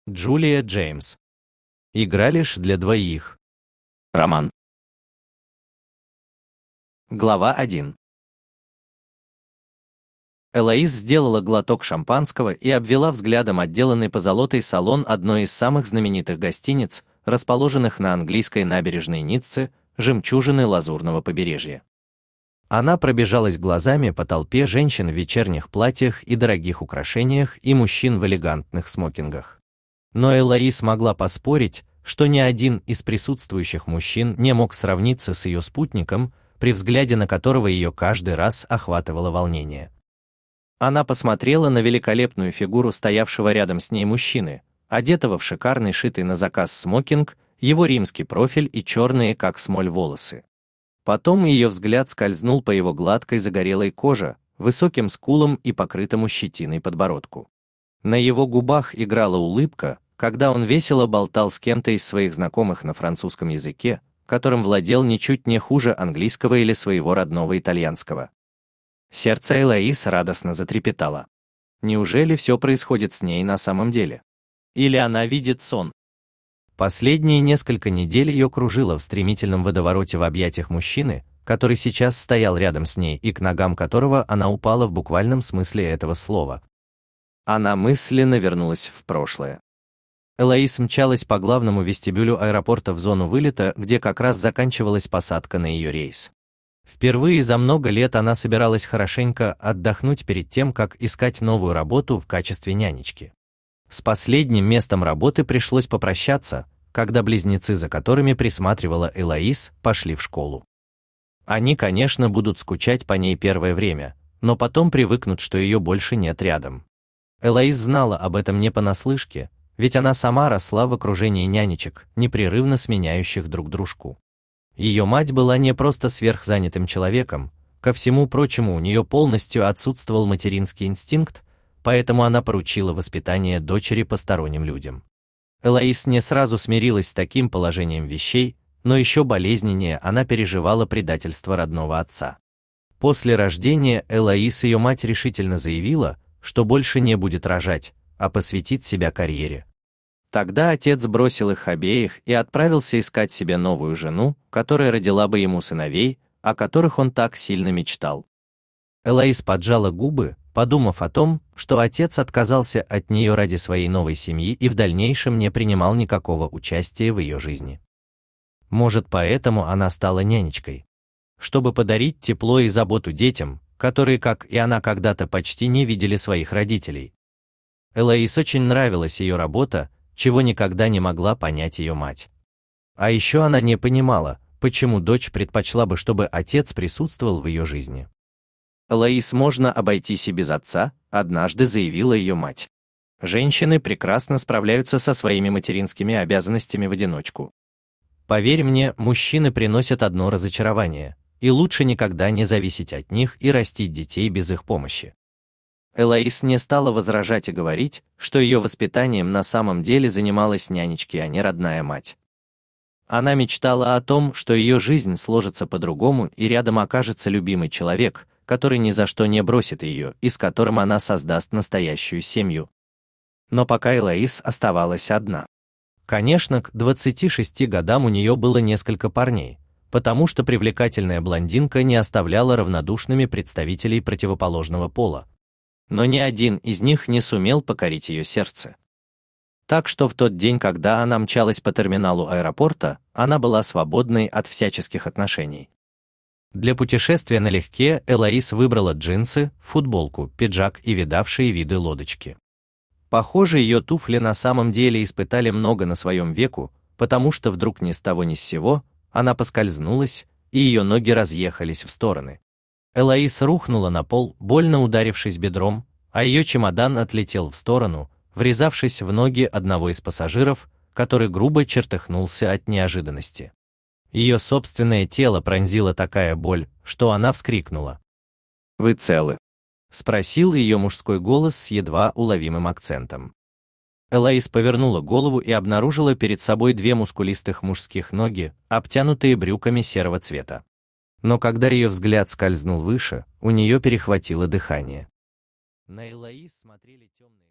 Джулия Джеймс. Игра лишь для двоих. Роман. Глава 1. Элоиз сделала глоток шампанского и обвела взглядом отделанный позолотой салон одной из самых знаменитых гостиниц, расположенных на английской набережной Ниццы, жемчужины Лазурного побережья. Она пробежалась глазами по толпе женщин в вечерних платьях и дорогих украшениях и мужчин в элегантных смокингах. Но Элоиз могла поспорить, что ни один из присутствующих мужчин не мог сравниться с ее спутником, при взгляде на которого ее каждый раз охватывало волнение. Она посмотрела на великолепную фигуру стоявшего рядом с ней мужчины, одетого в шикарный шитый на заказ смокинг, его римский профиль и черные, как смоль, волосы. Потом ее взгляд скользнул по его гладкой загорелой коже, высоким скулам и покрытому щетиной подбородку. На его губах играла улыбка, когда он весело болтал с кем-то из своих знакомых на французском языке, которым владел ничуть не хуже английского или своего родного итальянского. Сердце Элоиз радостно затрепетало. Неужели все происходит с ней на самом деле? Или она видит сон? Последние несколько недель ее кружило в стремительном водовороте в объятиях мужчины, который сейчас стоял рядом с ней и к ногам которого она упала в буквальном смысле этого слова. Она мысленно вернулась в прошлое. Элоиз мчалась по главному вестибюлю аэропорта в зону вылета, где как раз заканчивалась посадка на ее рейс. Впервые за много лет она собиралась хорошенько отдохнуть перед тем, как искать новую работу в качестве нянечки. С последним местом работы пришлось попрощаться, когда близнецы, за которыми присматривала Элоиз, пошли в школу. Они, конечно, будут скучать по ней первое время, но потом привыкнут, что ее больше нет рядом. Элоиз знала об этом не понаслышке, ведь она сама росла в окружении нянечек, непрерывно сменяющих друг дружку. Ее мать была не просто сверхзанятым человеком, ко всему прочему у нее полностью отсутствовал материнский инстинкт, поэтому она поручила воспитание дочери посторонним людям. Элоиз не сразу смирилась с таким положением вещей, но еще болезненнее она переживала предательство родного отца. После рождения Элоиз ее мать решительно заявила, что больше не будет рожать, а посвятит себя карьере. Тогда отец бросил их обеих и отправился искать себе новую жену, которая родила бы ему сыновей, о которых он так сильно мечтал. Элоиз поджала губы, подумав о том, что отец отказался от нее ради своей новой семьи и в дальнейшем не принимал никакого участия в ее жизни. Может, поэтому она стала нянечкой? Чтобы подарить тепло и заботу детям, которые, как и она когда-то, почти не видели своих родителей. Элоиз очень нравилась ее работа, чего никогда не могла понять ее мать. А еще она не понимала, почему дочь предпочла бы, чтобы отец присутствовал в ее жизни. «Элоиз, можно обойтись и без отца», — однажды заявила ее мать. «Женщины прекрасно справляются со своими материнскими обязанностями в одиночку. Поверь мне, мужчины приносят одно разочарование, и лучше никогда не зависеть от них и растить детей без их помощи». Элоиз не стала возражать и говорить, что ее воспитанием на самом деле занималась нянечка, а не родная мать. Она мечтала о том, что ее жизнь сложится по-другому и рядом окажется любимый человек, который ни за что не бросит ее и с которым она создаст настоящую семью. Но пока Элоиз оставалась одна. Конечно, к 26 годам у нее было несколько парней, потому что привлекательная блондинка не оставляла равнодушными представителей противоположного пола. Но ни один из них не сумел покорить ее сердце. Так что в тот день, когда она мчалась по терминалу аэропорта, она была свободной от всяческих отношений. Для путешествия налегке Элоиз выбрала джинсы, футболку, пиджак и видавшие виды лодочки. Похоже, ее туфли на самом деле испытали много на своем веку, потому что вдруг ни с того ни с сего она поскользнулась, и ее ноги разъехались в стороны. Элоиз рухнула на пол, больно ударившись бедром, а ее чемодан отлетел в сторону, врезавшись в ноги одного из пассажиров, который грубо чертыхнулся от неожиданности. Ее собственное тело пронзила такая боль, что она вскрикнула. «Вы целы?» — спросил ее мужской голос с едва уловимым акцентом. Элоиз повернула голову и обнаружила перед собой две мускулистых мужских ноги, обтянутые брюками серого цвета. Но когда ее взгляд скользнул выше, у нее перехватило дыхание. На Элоиз смотрели темные